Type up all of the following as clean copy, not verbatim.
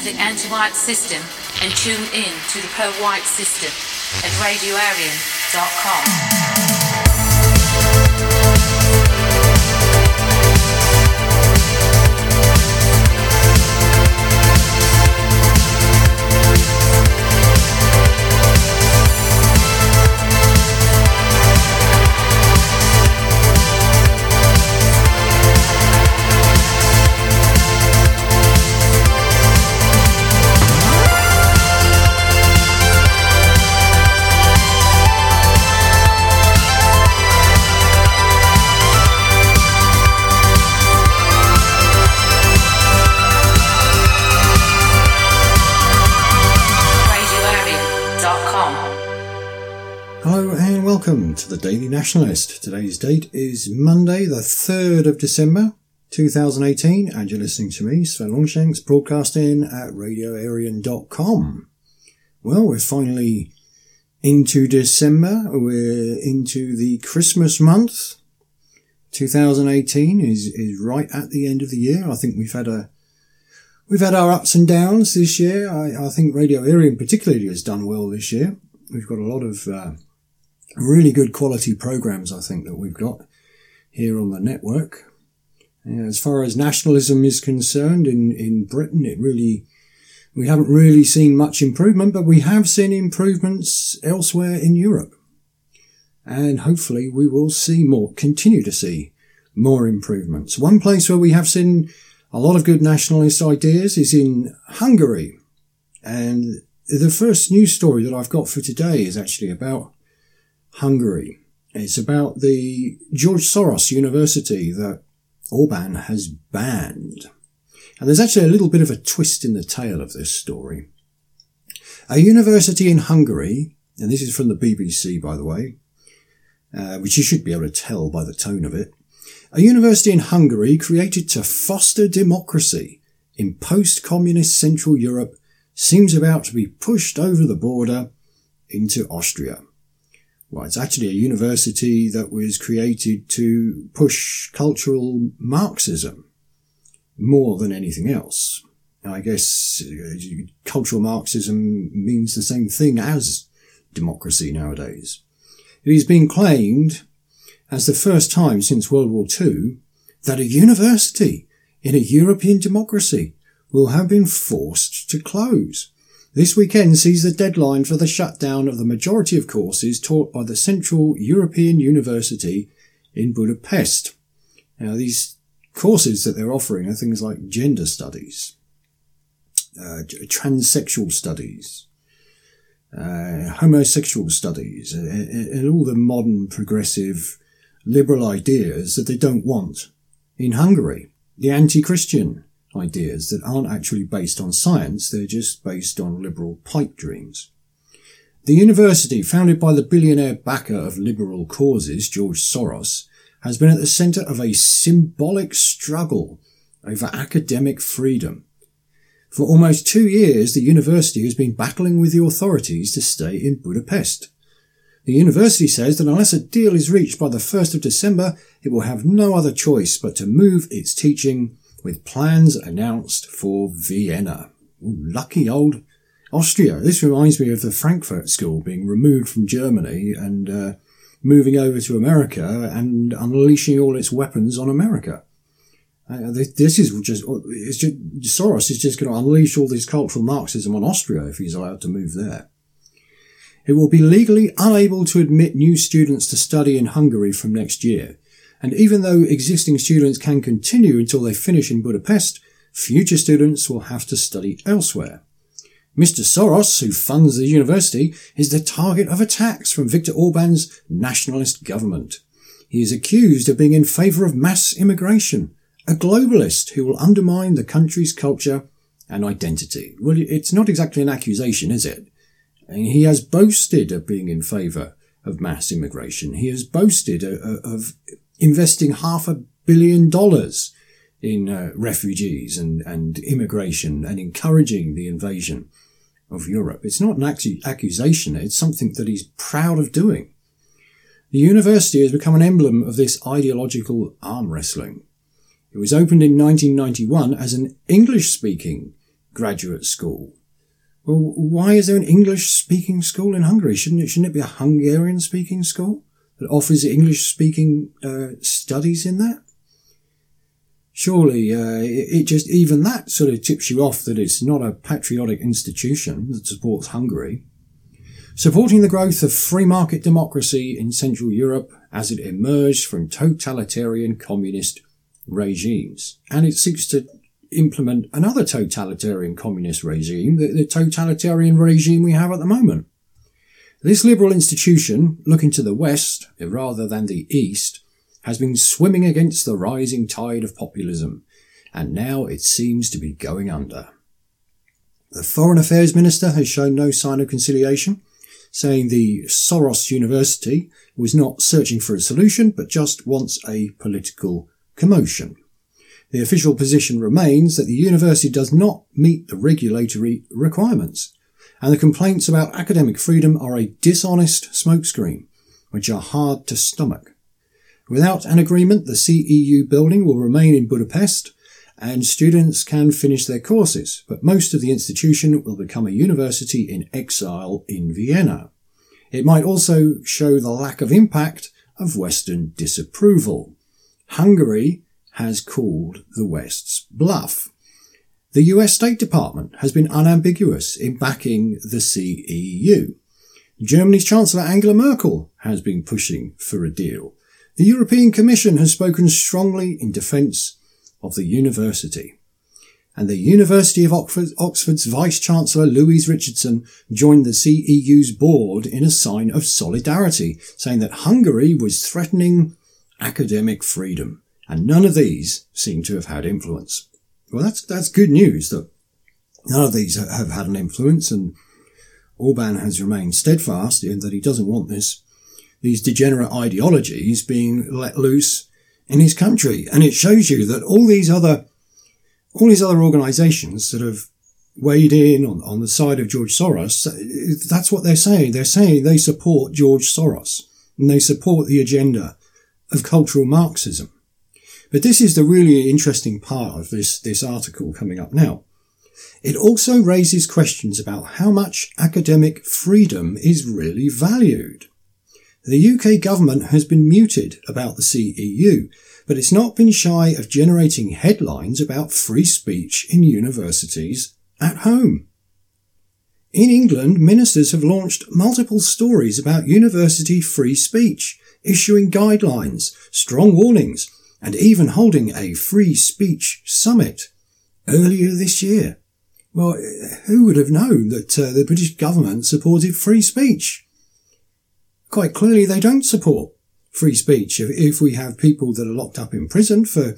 the anti-white system and tune in to the pro-white system at radioarian.com. Hello and welcome to the Daily Nationalist. Today's date is Monday, the 3rd of December, 2018, and you're listening to me, Sven Longshanks, broadcasting at radioarian.com. Well, we're finally into December. We're into the Christmas month. 2018 is right at the end of the year. I think we've had our ups and downs this year. I think Radio Arian particularly has done well this year. We've got a lot of really good quality programs, I think, that we've got here on the network. As far as nationalism is concerned in Britain, we haven't really seen much improvement, but we have seen improvements elsewhere in Europe. And hopefully we will continue to see more improvements. One place where we have seen a lot of good nationalist ideas is in Hungary. And the first news story that I've got for today is actually about Hungary. It's about the George Soros University that Orban has banned. And there's actually a little bit of a twist in the tale of this story. A university in Hungary, and this is from the BBC, by the way, which you should be able to tell by the tone of it. A university in Hungary created to foster democracy in post-communist Central Europe seems about to be pushed over the border into Austria. Well, it's actually a university that was created to push cultural Marxism more than anything else. I guess cultural Marxism means the same thing as democracy nowadays. It is being claimed as the first time since World War II that a university in a European democracy will have been forced to close. This weekend sees the deadline for the shutdown of the majority of courses taught by the Central European University in Budapest. Now, these courses that they're offering are things like gender studies, transsexual studies, homosexual studies, and all the modern, progressive, liberal ideas that they don't want in Hungary. The anti-Christian ideas that aren't actually based on science, they're just based on liberal pipe dreams. The university, founded by the billionaire backer of liberal causes, George Soros, has been at the centre of a symbolic struggle over academic freedom. For almost 2 years, the university has been battling with the authorities to stay in Budapest. The university says that unless a deal is reached by the 1st of December, it will have no other choice but to move its teaching with plans announced for Vienna. Ooh, lucky old Austria. This reminds me of the Frankfurt School being removed from Germany and moving over to America and unleashing all its weapons on America. Soros is just going to unleash all this cultural Marxism on Austria if he's allowed to move there. It will be legally unable to admit new students to study in Hungary from next year. And even though existing students can continue until they finish in Budapest, future students will have to study elsewhere. Mr. Soros, who funds the university, is the target of attacks from Viktor Orban's nationalist government. He is accused of being in favour of mass immigration, a globalist who will undermine the country's culture and identity. Well, it's not exactly an accusation, is it? And he has boasted of being in favour of mass immigration. He has boasted of investing $500 million in refugees and immigration and encouraging the invasion of Europe. It's not an accusation, it's something that he's proud of doing. The university has become an emblem of this ideological arm wrestling. It was opened in 1991 as an English-speaking graduate school. Well, why is there an English-speaking school in Hungary? Shouldn't it be a Hungarian-speaking school that offers English-speaking studies in that? Surely it just, even that sort of tips you off that it's not a patriotic institution that supports Hungary. Supporting the growth of free market democracy in Central Europe as it emerged from totalitarian communist regimes. And it seeks to implement another totalitarian communist regime, the totalitarian regime we have at the moment. This liberal institution, looking to the west rather than the east, has been swimming against the rising tide of populism, and now it seems to be going under. The Foreign Affairs Minister has shown no sign of conciliation, saying the Soros University was not searching for a solution, but just wants a political commotion. The official position remains that the university does not meet the regulatory requirements, and the complaints about academic freedom are a dishonest smokescreen, which are hard to stomach. Without an agreement, the CEU building will remain in Budapest, and students can finish their courses, but most of the institution will become a university in exile in Vienna. It might also show the lack of impact of Western disapproval. Hungary has called the West's bluff. The US State Department has been unambiguous in backing the CEU. Germany's Chancellor Angela Merkel has been pushing for a deal. The European Commission has spoken strongly in defence of the university. And the University of Oxford's Vice-Chancellor Louise Richardson joined the CEU's board in a sign of solidarity, saying that Hungary was threatening academic freedom. And none of these seem to have had influence. Well, that's good news that none of these have had an influence, and Orban has remained steadfast in that he doesn't want these degenerate ideologies being let loose in his country. And it shows you that all these other organisations that have weighed in on the side of George Soros, that's what they're saying. They're saying they support George Soros and they support the agenda of cultural Marxism. But this is the really interesting part of this article coming up now. It also raises questions about how much academic freedom is really valued. The UK government has been muted about the CEU, but it's not been shy of generating headlines about free speech in universities at home. In England, ministers have launched multiple stories about university free speech, issuing guidelines, strong warnings, and even holding a free speech summit earlier this year. Well, who would have known that the British government supported free speech? Quite clearly they don't support free speech. If we have people that are locked up in prison for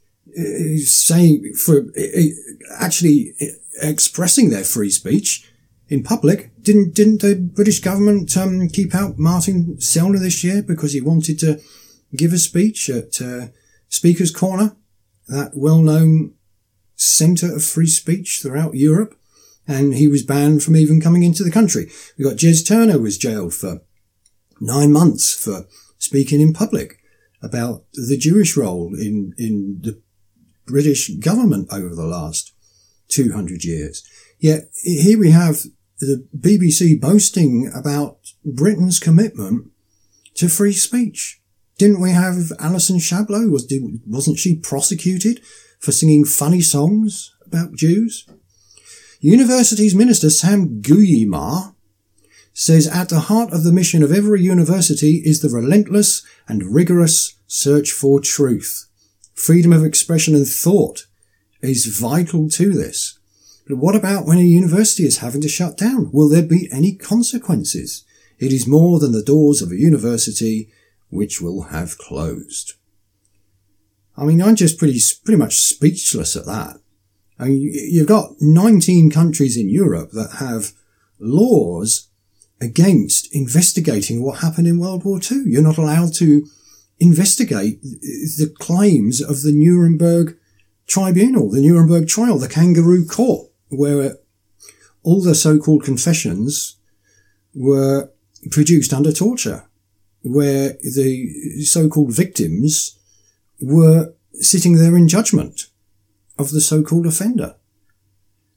actually expressing their free speech in public, didn't the British government keep out Martin Sellner this year because he wanted to give a speech at Speaker's Corner, that well-known centre of free speech throughout Europe, and he was banned from even coming into the country. We got Jez Turner was jailed for 9 months for speaking in public about the Jewish role in the British government over the last 200 years. Yet here we have the BBC boasting about Britain's commitment to free speech. Didn't we have Alison Shablow? Wasn't she prosecuted for singing funny songs about Jews? Universities Minister Sam Gyimah says at the heart of the mission of every university is the relentless and rigorous search for truth. Freedom of expression and thought is vital to this. But what about when a university is having to shut down? Will there be any consequences? It is more than the doors of a university which will have closed. I mean, I'm just pretty much speechless at that. I mean, you've got 19 countries in Europe that have laws against investigating what happened in World War II. You're not allowed to investigate the claims of the Nuremberg Tribunal, the Nuremberg trial, the kangaroo court, where all the so-called confessions were produced under torture, where the so-called victims were sitting there in judgment of the so-called offender.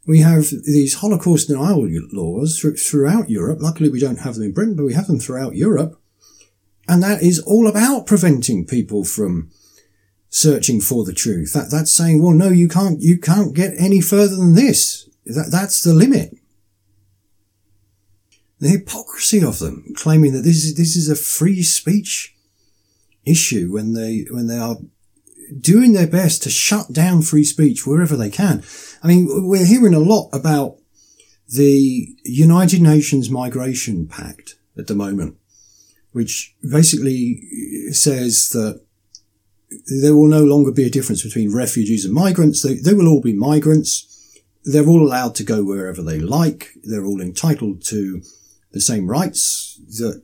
We have these Holocaust denial laws throughout Europe. Luckily, we don't have them in Britain, but we have them throughout Europe. And that is all about preventing people from searching for the truth. That's saying, well, no, you can't get any further than this. That's the limit. The hypocrisy of them, claiming that this is a free speech issue when they are doing their best to shut down free speech wherever they can. I mean, we're hearing a lot about the United Nations Migration Pact at the moment, which basically says that there will no longer be a difference between refugees and migrants. They will all be migrants. They're all allowed to go wherever they like. They're all entitled to the same rights that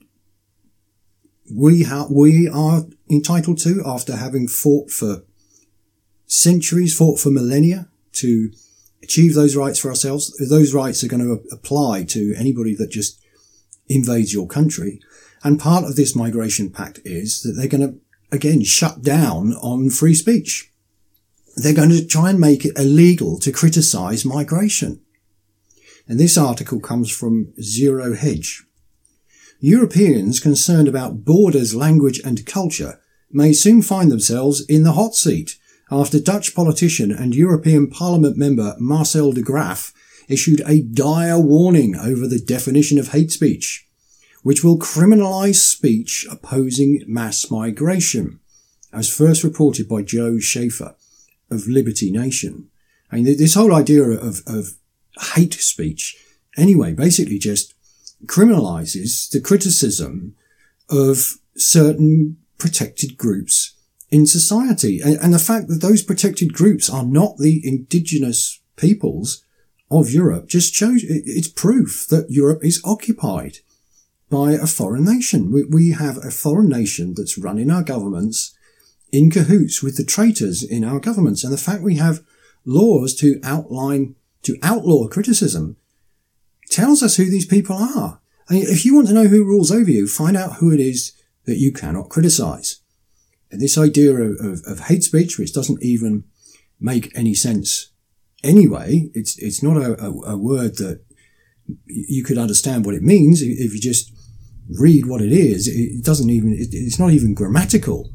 we are entitled to after having fought for centuries, fought for millennia to achieve those rights for ourselves. Those rights are going to apply to anybody that just invades your country. And part of this migration pact is that they're going to, again, shut down on free speech. They're going to try and make it illegal to criticize migration. And this article comes from Zero Hedge. Europeans concerned about borders, language and culture may soon find themselves in the hot seat after Dutch politician and European Parliament member Marcel de Graaf issued a dire warning over the definition of hate speech, which will criminalise speech opposing mass migration, as first reported by Joe Schaefer of Liberty Nation. I mean, this whole idea of hate speech, anyway, basically just criminalises the criticism of certain protected groups in society. And the fact that those protected groups are not the indigenous peoples of Europe just shows it's proof that Europe is occupied by a foreign nation. We have a foreign nation that's running our governments in cahoots with the traitors in our governments. And the fact we have laws to outlaw criticism tells us who these people are. I mean, if you want to know who rules over you, find out who it is that you cannot criticize. And this idea of hate speech, which doesn't even make any sense anyway, it's not a word that you could understand what it means if you just read what it is. It's not even grammatical.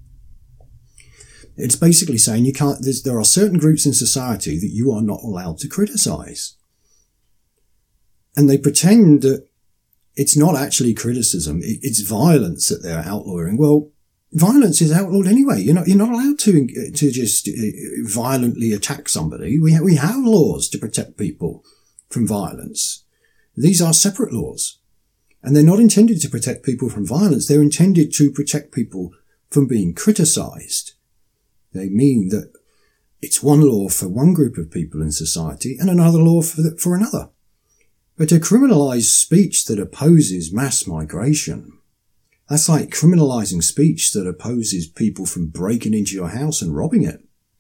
It's basically saying there are certain groups in society that you are not allowed to criticize. And they pretend that it's not actually criticism, it's violence that they're outlawing. Well, violence is outlawed anyway. You're not allowed to just violently attack somebody. We have laws to protect people from violence. These are separate laws. And they're not intended to protect people from violence. They're intended to protect people from being criticized. They mean that it's one law for one group of people in society and another law for another. But to criminalize speech that opposes mass migration, that's like criminalizing speech that opposes people from breaking into your house and robbing it.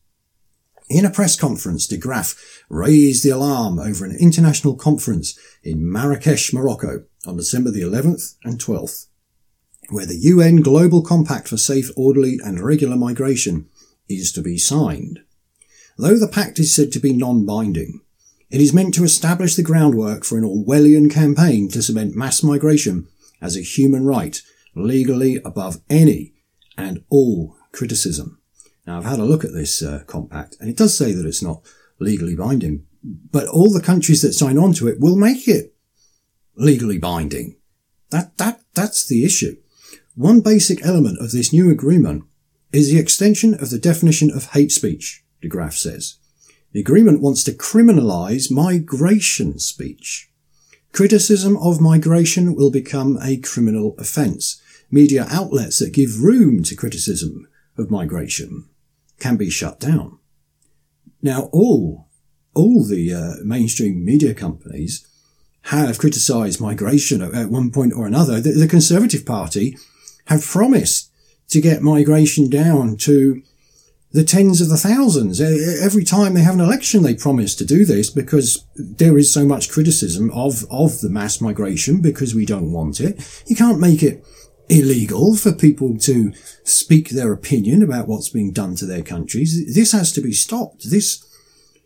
In a press conference, de Graaf raised the alarm over an international conference in Marrakesh, Morocco on December the 11th and 12th, where the UN Global Compact for Safe, Orderly and Regular Migration is to be signed. Though the pact is said to be non-binding, it is meant to establish the groundwork for an Orwellian campaign to cement mass migration as a human right, legally above any and all criticism. Now, I've had a look at this compact, and it does say that it's not legally binding, but all the countries that sign on to it will make it legally binding. That's the issue. One basic element of this new agreement is the extension of the definition of hate speech, de Graaf says. The agreement wants to criminalise migration speech. Criticism of migration will become a criminal offence. Media outlets that give room to criticism of migration can be shut down. Now, all the mainstream media companies have criticised migration at one point or another. The Conservative Party have promised to get migration down to the tens of the thousands. Every time they have an election, they promise to do this because there is so much criticism of the mass migration because we don't want it. You can't make it illegal for people to speak their opinion about what's being done to their countries. This has to be stopped. This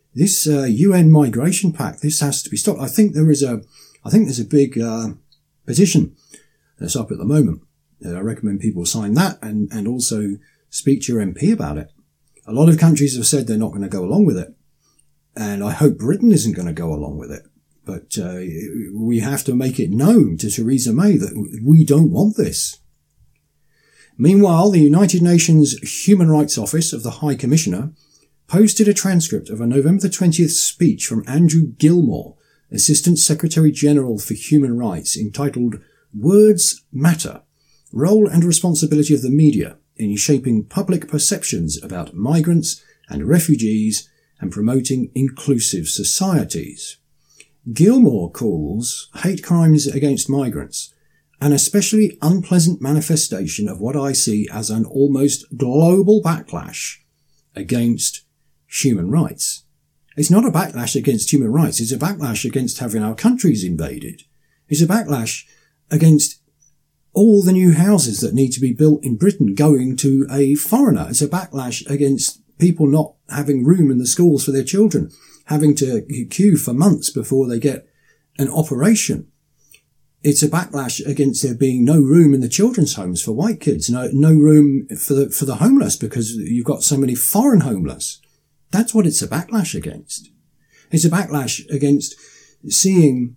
This UN Migration Pact, this has to be stopped. I think there's a big petition that's up at the moment. I recommend people sign that and also speak to your MP about it. A lot of countries have said they're not going to go along with it. And I hope Britain isn't going to go along with it. But we have to make it known to Theresa May that we don't want this. Meanwhile, the United Nations Human Rights Office of the High Commissioner posted a transcript of a November the 20th speech from Andrew Gilmore, Assistant Secretary General for Human Rights, entitled Words Matter, Role and Responsibility of the Media in Shaping Public Perceptions about Migrants and Refugees and Promoting Inclusive Societies. Gilmore calls hate crimes against migrants an especially unpleasant manifestation of what I see as an almost global backlash against human rights. It's not a backlash against human rights, it's a backlash against having our countries invaded. It's a backlash against all the new houses that need to be built in Britain going to a foreigner. It's a backlash against people not having room in the schools for their children, having to queue for months before they get an operation. It's a backlash against there being no room in the children's homes for white kids, no room for the homeless because you've got so many foreign homeless. That's what it's a backlash against. It's a backlash against seeing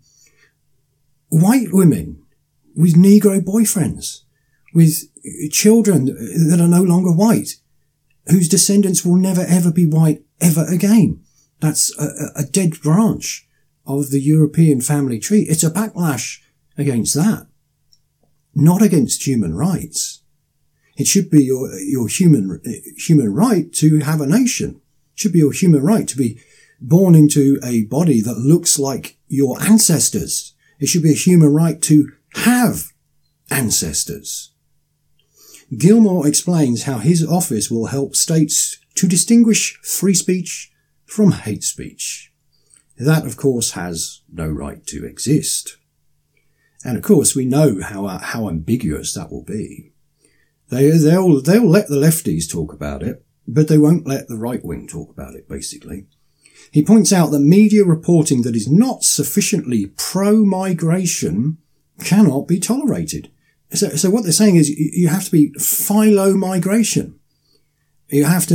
white women with Negro boyfriends, with children that are no longer white, whose descendants will never ever be white ever again. That's a dead branch of the European family tree. It's a backlash against that, not against human rights. It should be your human right to have a nation. It should be your human right to be born into a body that looks like your ancestors. It should be a human right to have ancestors. Gilmore explains how his office will help states to distinguish free speech from hate speech. That, of course, has no right to exist. And of course, we know how ambiguous that will be. They'll let the lefties talk about it, but they won't let the right wing talk about it, basically. He points out that media reporting that is not sufficiently pro-migration cannot be tolerated. So what they're saying is you have to be philo-migration. You have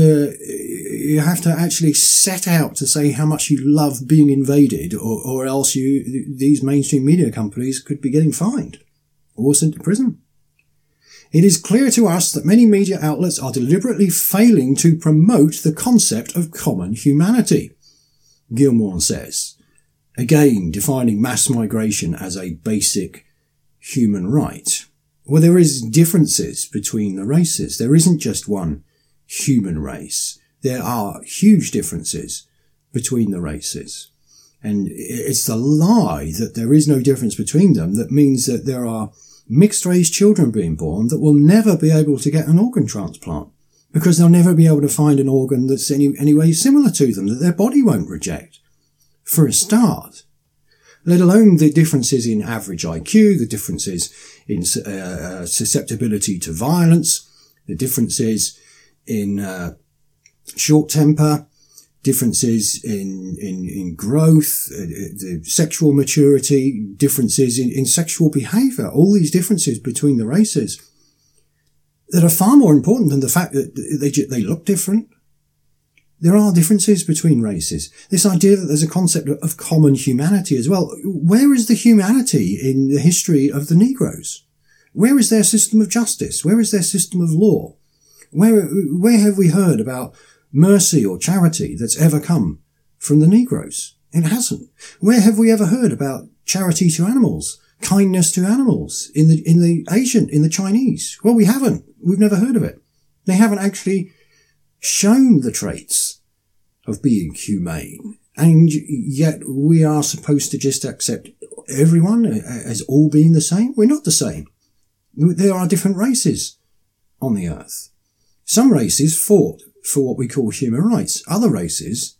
to actually set out to say how much you love being invaded, or else these mainstream media companies could be getting fined or sent to prison. It is clear to us that many media outlets are deliberately failing to promote the concept of common humanity, Gilmore says, again defining mass migration as a basic human right. Well, there is differences between the races. There isn't just one human race. There are huge differences between the races. And it's the lie that there is no difference between them that means that there are mixed-race children being born that will never be able to get an organ transplant because they'll never be able to find an organ that's any way similar to them, that their body won't reject, for a start. Let alone the differences in average IQ, the differences in susceptibility to violence, the differences in short temper, differences in growth, the sexual maturity, differences in sexual behaviour, all these differences between the races that are far more important than the fact that they look different. There are differences between races. This idea that there's a concept of common humanity as well. Where is the humanity in the history of the Negroes? Where is their system of justice? Where is their system of law? Where have we heard about mercy or charity that's ever come from the Negroes? It hasn't. Where have we ever heard about charity to animals, kindness to animals in the Asian, in the Chinese? Well, we haven't. We've never heard of it. They haven't actually shown the traits of being humane. And yet we are supposed to just accept everyone as all being the same. We're not the same. There are different races on the earth. Some races fought for what we call human rights. Other races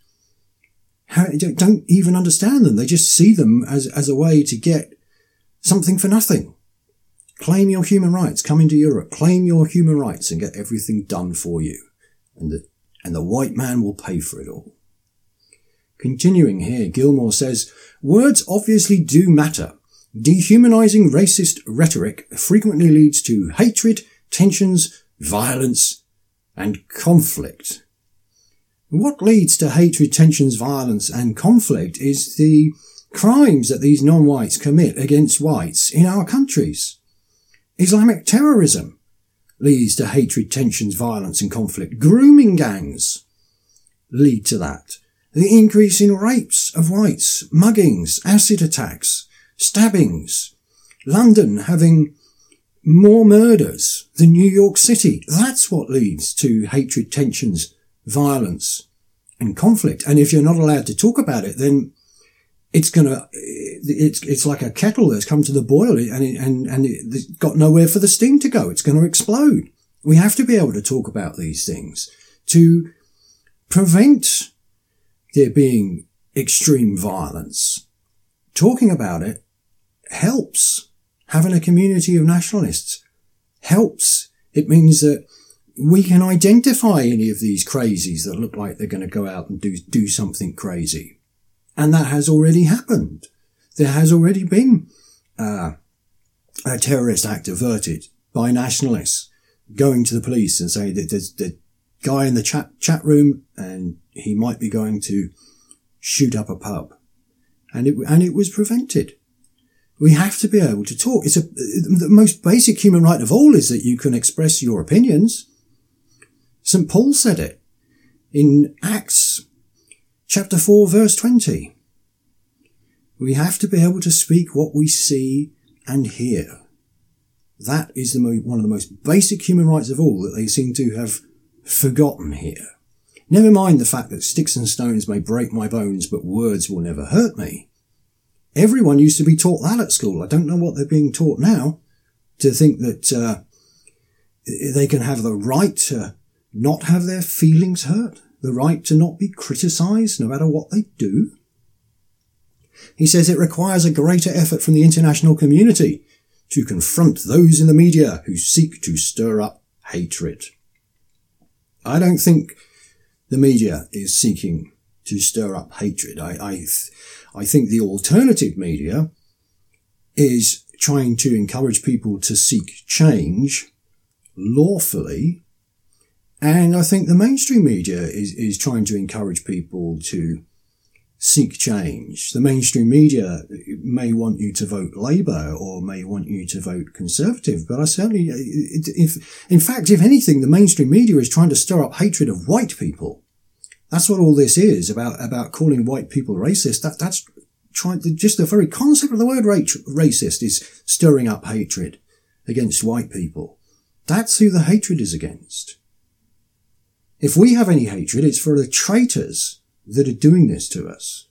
don't even understand them. They just see them as a way to get something for nothing. Claim your human rights. Come into Europe. Claim your human rights and get everything done for you. And the white man will pay for it all. Continuing here, Gilmore says, words obviously do matter. Dehumanizing racist rhetoric frequently leads to hatred, tensions, violence, and conflict. What leads to hatred, tensions, violence, and conflict is the crimes that these non-whites commit against whites in our countries. Islamic terrorism leads to hatred, tensions, violence, and conflict. Grooming gangs lead to that. The increase in rapes of whites, muggings, acid attacks, stabbings. London having more murders than New York City. That's what leads to hatred, tensions, violence, and conflict. And if you're not allowed to talk about it, then it's like a kettle that's come to the boil and it's got nowhere for the steam to go. It's going to explode. We have to be able to talk about these things to prevent there being extreme violence. Talking about it helps. Having a community of nationalists helps. It means that we can identify any of these crazies that look like they're going to go out and do something crazy. And that has already happened. There has already been a terrorist act averted by nationalists going to the police and saying that there's the guy in the chat room and he might be going to shoot up a pub. And it was prevented. We have to be able to talk. The most basic human right of all is that you can express your opinions. St. Paul said it in Acts chapter 4 verse 20. We have to be able to speak what we see and hear. That is one of the most basic human rights of all that they seem to have forgotten here. Never mind the fact that sticks and stones may break my bones, but words will never hurt me. Everyone used to be taught that at school. I don't know what they're being taught now, to think that they can have the right to not have their feelings hurt, the right to not be criticised no matter what they do. He says it requires a greater effort from the international community to confront those in the media who seek to stir up hatred. I don't think the media is seeking to stir up hatred. I think the alternative media is trying to encourage people to seek change lawfully. And I think the mainstream media is trying to encourage people to seek change. The mainstream media may want you to vote Labour or may want you to vote Conservative, but I certainly, if anything, the mainstream media is trying to stir up hatred of white people. That's what all this is about calling white people racist. That's trying to, just the very concept of the word racist is stirring up hatred against white people. That's who the hatred is against. If we have any hatred, it's for the traitors that are doing this to us.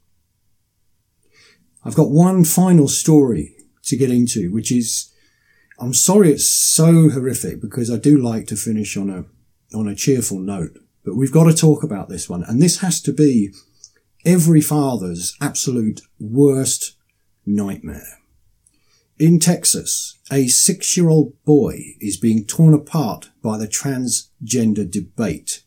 I've got one final story to get into, which is, I'm sorry it's so horrific because I do like to finish on a cheerful note, but we've got to talk about this one. And this has to be every father's absolute worst nightmare. In Texas, a 6-year-old boy is being torn apart by the transgender debate.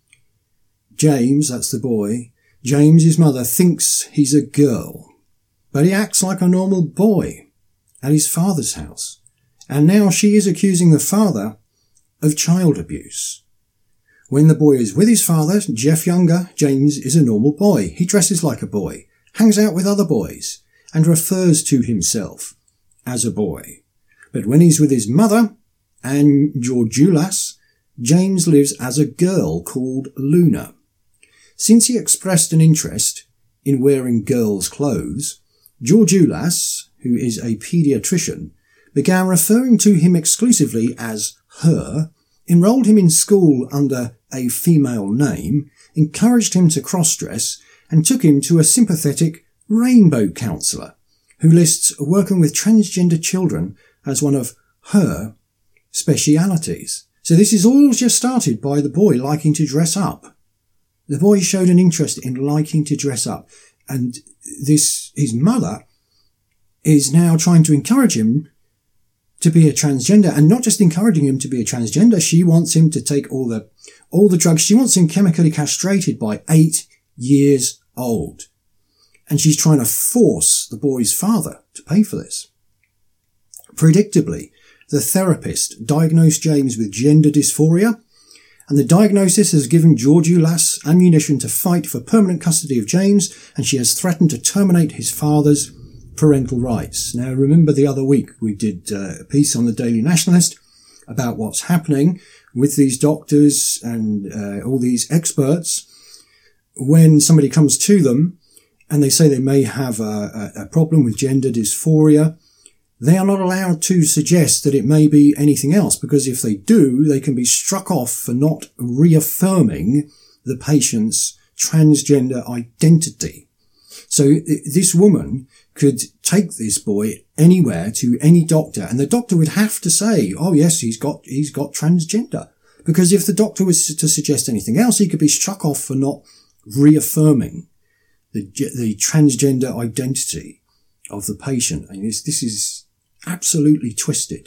James, that's the boy, James's mother thinks he's a girl, but he acts like a normal boy at his father's house. And now she is accusing the father of child abuse. When the boy is with his father, Jeff Younger, James is a normal boy. He dresses like a boy, hangs out with other boys, and refers to himself as a boy. But when he's with his mother, Ann Georgioulas, James lives as a girl called Luna. Since he expressed an interest in wearing girls' clothes, Georgioulas, who is a paediatrician, began referring to him exclusively as her, enrolled him in school under a female name, encouraged him to cross-dress, and took him to a sympathetic rainbow counsellor, who lists working with transgender children as one of her specialities. So this is all just started by the boy liking to dress up. The boy showed an interest in liking to dress up, and his mother is now trying to encourage him to be a transgender, and not just encouraging him to be a transgender, she wants him to take all the drugs. She wants him chemically castrated by 8 years old. and she's trying to force the boy's father to pay for this. Predictably, the therapist diagnosed James with gender dysphoria, and the diagnosis has given Georgiou Lass ammunition to fight for permanent custody of James, and she has threatened to terminate his father's parental rights. Now, remember the other week we did a piece on the Daily Nationalist about what's happening with these doctors and all these experts when somebody comes to them and they say they may have a problem with gender dysphoria. They are not allowed to suggest that it may be anything else, because if they do, they can be struck off for not reaffirming the patient's transgender identity. So this woman could take this boy anywhere to any doctor, and the doctor would have to say, oh yes, he's got transgender. Because if the doctor was to suggest anything else, he could be struck off for not reaffirming the transgender identity of the patient. And this is absolutely twisted.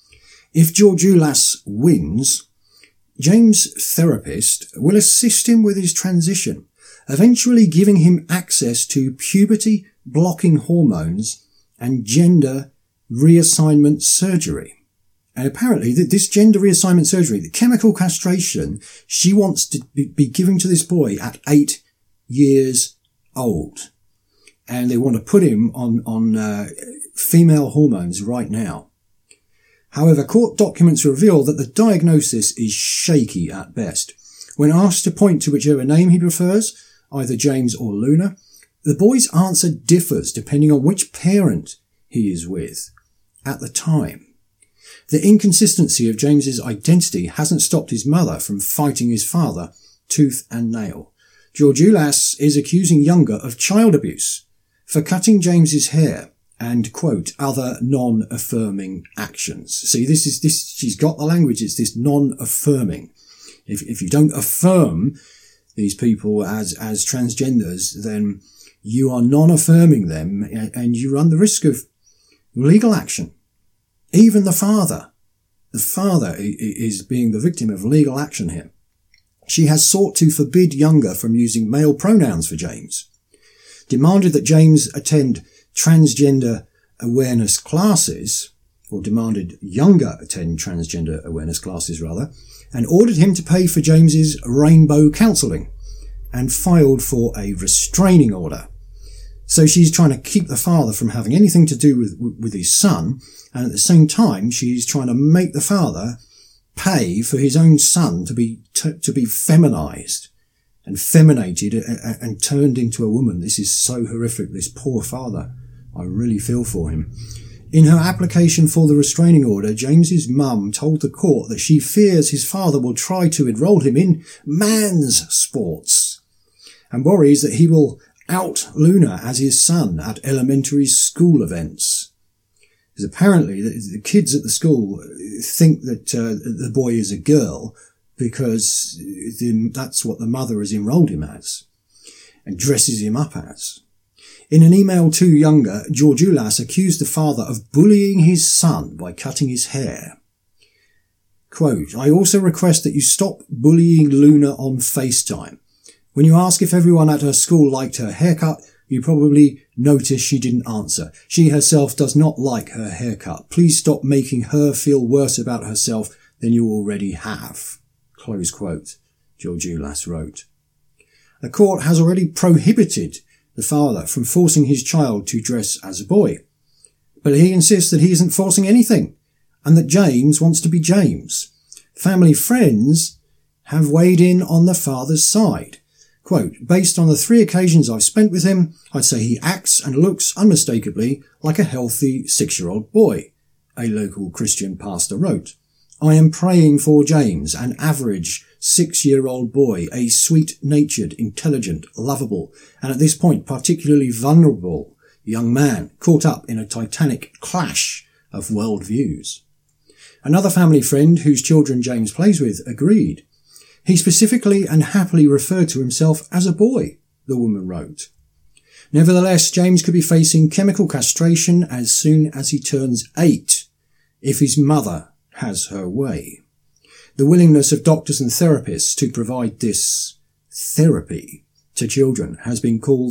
If Georgiou Lass wins, James' therapist will assist him with his transition, eventually giving him access to puberty blocking hormones and gender reassignment surgery. And apparently this gender reassignment surgery, the chemical castration, she wants to be giving to this boy at 8 years old. And they want to put him on female hormones right now. However, court documents reveal that the diagnosis is shaky at best. When asked to point to whichever name he prefers, either James or Luna, the boy's answer differs depending on which parent he is with at the time. The inconsistency of James's identity hasn't stopped his mother from fighting his father tooth and nail. Georgiou Lass is accusing Younger of child abuse for cutting James's hair and, quote, other non-affirming actions. See, she's got the language, it's this non-affirming. If you don't affirm these people as transgenders, then you are non-affirming them and you run the risk of legal action. Even the father is being the victim of legal action here. She has sought to forbid Younger from using male pronouns for James, demanded that James attend transgender awareness classes, or demanded Younger attend transgender awareness classes rather, and ordered him to pay for James's rainbow counselling, and filed for a restraining order. So she's trying to keep the father from having anything to do with his son, and at the same time she's trying to make the father pay for his own son to be feminized and feminated and turned into a woman. This is so horrific, this poor father. I really feel for him. In her application for the restraining order, James's mum told the court that she fears his father will try to enroll him in man's sports and worries that he will out Luna as his son at elementary school events. Because apparently the kids at the school think that the boy is a girl because that's what the mother has enrolled him as and dresses him up as. In an email to Younger, Georgiou Lass accused the father of bullying his son by cutting his hair. Quote, I also request that you stop bullying Luna on FaceTime. When you ask if everyone at her school liked her haircut, you probably notice she didn't answer. She herself does not like her haircut. Please stop making her feel worse about herself than you already have. Close quote, Georgiou Lass wrote. The court has already prohibited the father from forcing his child to dress as a boy. But he insists that he isn't forcing anything and that James wants to be James. Family friends have weighed in on the father's side. Quote, based on the 3 occasions I've spent with him, I'd say he acts and looks unmistakably like a healthy 6-year-old boy, a local Christian pastor wrote. I am praying for James, an average 6-year-old boy, a sweet-natured, intelligent, lovable, and at this point particularly vulnerable young man caught up in a titanic clash of worldviews. Another family friend whose children James plays with agreed. He specifically and happily referred to himself as a boy, the woman wrote. Nevertheless, James could be facing chemical castration as soon as he turns 8, if his mother has her way. The willingness of doctors and therapists to provide this therapy to children has been called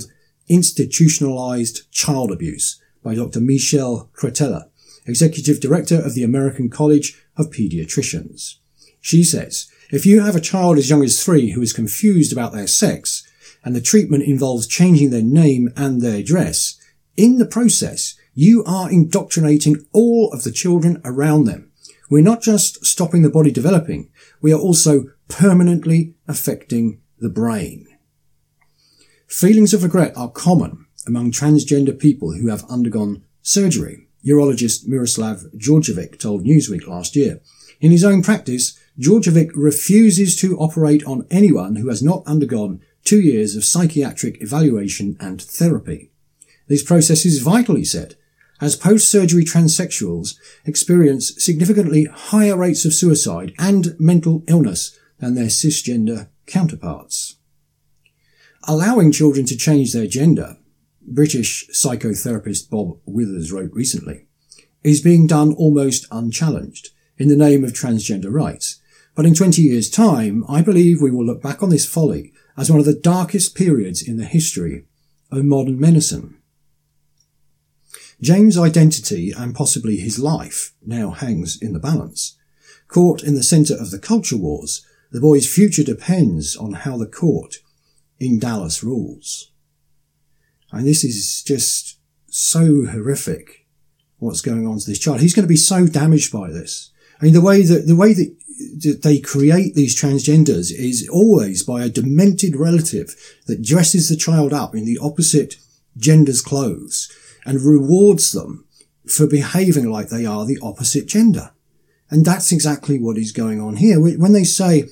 Institutionalized Child Abuse by Dr. Michelle Cretella, Executive Director of the American College of Pediatricians. She says, if you have a child as young as 3 who is confused about their sex, and the treatment involves changing their name and their dress, in the process, you are indoctrinating all of the children around them. We're not just stopping the body developing, we are also permanently affecting the brain. Feelings of regret are common among transgender people who have undergone surgery, urologist Miroslav Djordjevic told Newsweek last year. In his own practice, Djordjevic refuses to operate on anyone who has not undergone 2 years of psychiatric evaluation and therapy. This process is vital, he said, as post-surgery transsexuals experience significantly higher rates of suicide and mental illness than their cisgender counterparts. Allowing children to change their gender, British psychotherapist Bob Withers wrote recently, is being done almost unchallenged in the name of transgender rights. But in 20 years' time, I believe we will look back on this folly as one of the darkest periods in the history of modern medicine. James' identity and possibly his life now hangs in the balance. Caught in the centre of the culture wars, the boy's future depends on how the court in Dallas rules. And this is just so horrific, what's going on to this child. He's going to be so damaged by this. I mean, the way that they create these transgenders is always by a demented relative that dresses the child up in the opposite gender's clothes and rewards them for behaving like they are the opposite gender. And that's exactly what is going on here. When they say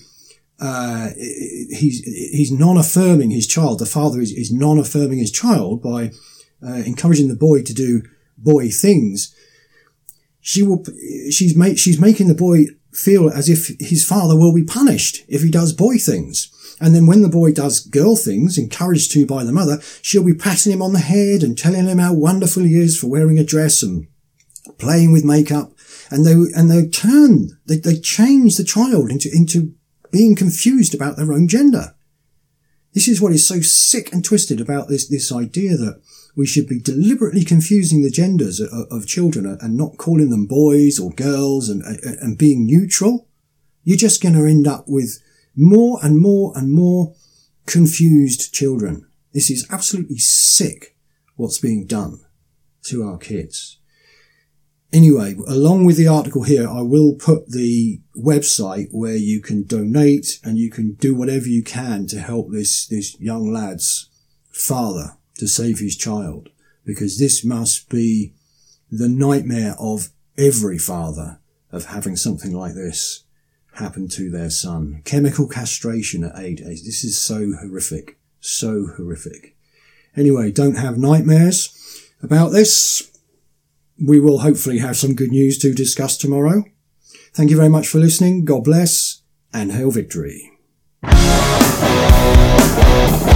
he's non-affirming his child, the father is non-affirming his child by encouraging the boy to do boy things, she's making the boy feel as if his father will be punished if he does boy things. And then when the boy does girl things, encouraged to by the mother, she'll be patting him on the head and telling him how wonderful he is for wearing a dress and playing with makeup. And they change the child into being confused about their own gender. This is what is so sick and twisted about this idea that we should be deliberately confusing the genders of children and not calling them boys or girls and being neutral. You're just going to end up with more and more and more confused children. This is absolutely sick, what's being done to our kids. Anyway, along with the article here, I will put the website where you can donate and you can do whatever you can to help this young lad's father to save his child, because this must be the nightmare of every father, of having something like this happen to their son. Chemical castration at 8 age. This is so horrific. So horrific. Anyway, don't have nightmares about this. We will hopefully have some good news to discuss tomorrow. Thank you very much for listening. God bless and hail victory.